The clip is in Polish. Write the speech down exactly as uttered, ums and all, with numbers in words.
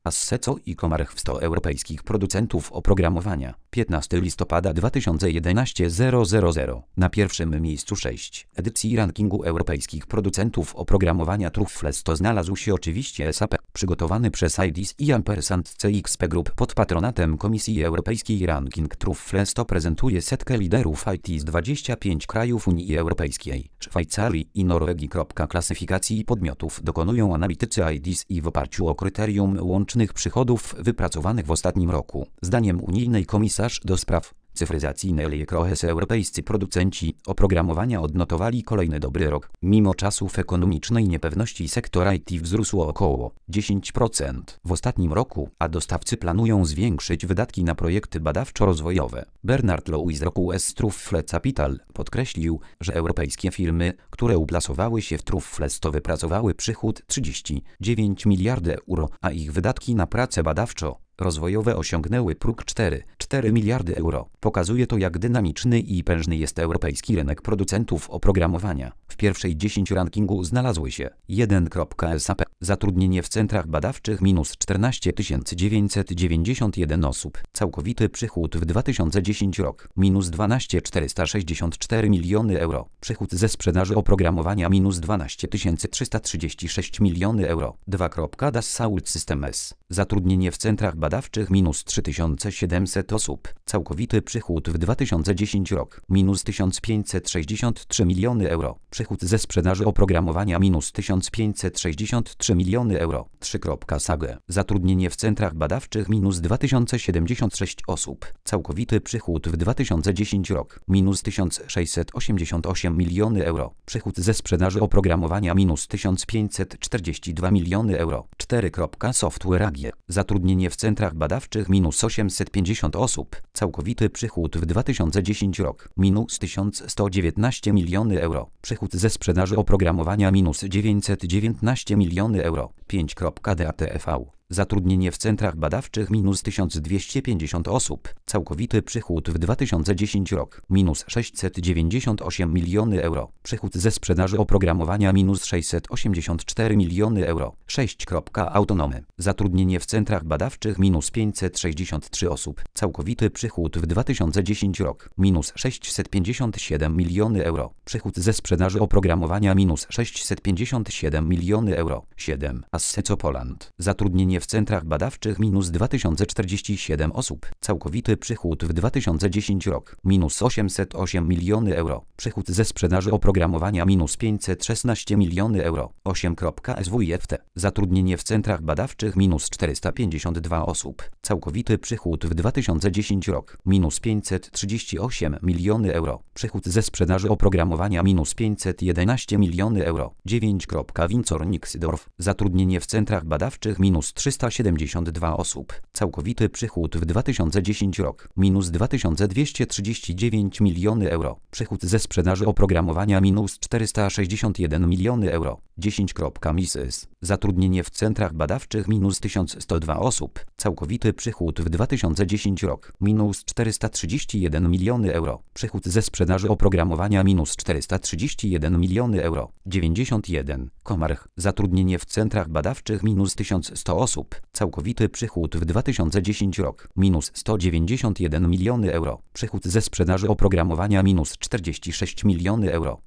Asseco i Comarch w sto europejskich producentów oprogramowania. piętnastego listopada dwa tysiące jedenastego zero zero zero. Na pierwszym miejscu sześć edycji rankingu europejskich producentów oprogramowania Trufflesto znalazł się oczywiście S A P, przygotowany przez I D I S i Ampersand C X P Group pod patronatem Komisji Europejskiej. Ranking Trufflesto prezentuje setkę liderów I T z dwudziestu pięciu krajów Unii Europejskiej, Szwajcarii i Norwegii. Klasyfikacji podmiotów dokonują analitycy I D I S i w oparciu o kryterium łącznych przychodów wypracowanych w ostatnim roku. Zdaniem unijnej komisarz do spraw cyfryzacji Nelly Kroes europejscy producenci oprogramowania odnotowali kolejny dobry rok. Mimo czasów ekonomicznej niepewności sektor I T wzrósł o około dziesięć procent w ostatnim roku, a dostawcy planują zwiększyć wydatki na projekty badawczo-rozwojowe. Bernard Lowe z roku z Truffle Capital podkreślił, że europejskie firmy, które uplasowały się w Trufflesto wypracowały przychód trzydzieści dziewięć miliardów euro, a ich wydatki na prace badawczo rozwojowe osiągnęły próg cztery przecinek cztery miliardy euro. Pokazuje to, jak dynamiczny i prężny jest europejski rynek producentów oprogramowania. W pierwszej dziesięciu rankingu znalazły się jeden S A P. Zatrudnienie w centrach badawczych minus czternaście tysięcy dziewięćset dziewięćdziesiąt jeden osób. Całkowity przychód w dwa tysiące dziesiąty rok minus dwanaście tysięcy czterysta sześćdziesiąt cztery miliony euro. Przychód ze sprzedaży oprogramowania minus dwanaście tysięcy trzysta trzydzieści sześć miliony euro. dwa Dassault Systems. Zatrudnienie w centrach badawczych minus trzy tysiące siedemset osób. Całkowity przychód w dwa tysiące dziesiąty rok minus tysiąc pięćset sześćdziesiąt trzy miliony euro. Przychód ze sprzedaży oprogramowania minus tysiąc pięćset sześćdziesiąt trzy miliony euro. trzy Sage. Zatrudnienie w centrach badawczych minus dwa tysiące siedemdziesiąt sześć osób. Całkowity przychód w dwa tysiące dziesiąty rok minus tysiąc sześćset osiemdziesiąt osiem miliony euro. Przychód ze sprzedaży oprogramowania minus tysiąc pięćset czterdzieści dwa miliony euro. cztery Software A G. Zatrudnienie w centrach badawczych minus osiemset pięćdziesiąt osób. Całkowity przychód w dwa tysiące dziesiąty rok minus tysiąc sto dziewiętnaście miliony euro. Przychód ze sprzedaży oprogramowania minus dziewięćset dziewiętnaście miliony euro. pięć D A T V. Zatrudnienie w centrach badawczych minus tysiąc dwieście pięćdziesiąt osób. Całkowity przychód w dwa tysiące dziesiąty rok minus sześćset dziewięćdziesiąt osiem miliony euro. Przychód ze sprzedaży oprogramowania minus sześćset osiemdziesiąt cztery miliony euro. sześć Autonome. Zatrudnienie w centrach badawczych minus pięćset sześćdziesiąt trzy osób. Całkowity przychód w dwa tysiące dziesiąty rok minus sześćset pięćdziesiąt siedem miliony euro. Przychód ze sprzedaży oprogramowania minus sześćset pięćdziesiąt siedem miliony euro. siedem Asseco Poland. Zatrudnienie w centrach badawczych minus dwa tysiące czterdzieści siedem osób. Całkowity przychód w dwa tysiące dziesiąty rok minus osiemset osiem miliony euro. Przychód ze sprzedaży oprogramowania minus pięćset szesnaście miliony euro. osiem S W I F T. Zatrudnienie w centrach badawczych minus czterysta pięćdziesiąt dwa osób. Całkowity przychód w dwa tysiące dziesiąty rok minus pięćset trzydzieści osiem miliony euro. Przychód ze sprzedaży oprogramowania minus pięćset jedenaście miliony euro. dziewięć Windsor Nixdorf. Zatrudnienie w centrach badawczych minus trzysta siedemdziesiąt dwa osób. Całkowity przychód w dwa tysiące dziesiąty rok minus dwa tysiące dwieście trzydzieści dziewięć miliony euro. Przychód ze sprzedaży oprogramowania minus czterysta sześćdziesiąt jeden miliony euro. dziesięć Misys. Zatrudnienie w centrach badawczych minus tysiąc sto dwa osób. Całkowity przychód w dwa tysiące dziesiąty rok minus czterysta trzydzieści jeden miliony euro. Przychód ze sprzedaży oprogramowania minus czterysta trzydzieści jeden miliony euro. dziewięćdziesiąt jeden Comarch. Zatrudnienie w centrach badawczych minus tysiąc sto osób. Całkowity przychód w dwa tysiące dziesiąty rok minus sto dziewięćdziesiąt jeden miliony euro. Przychód ze sprzedaży oprogramowania minus czterdzieści sześć miliony euro.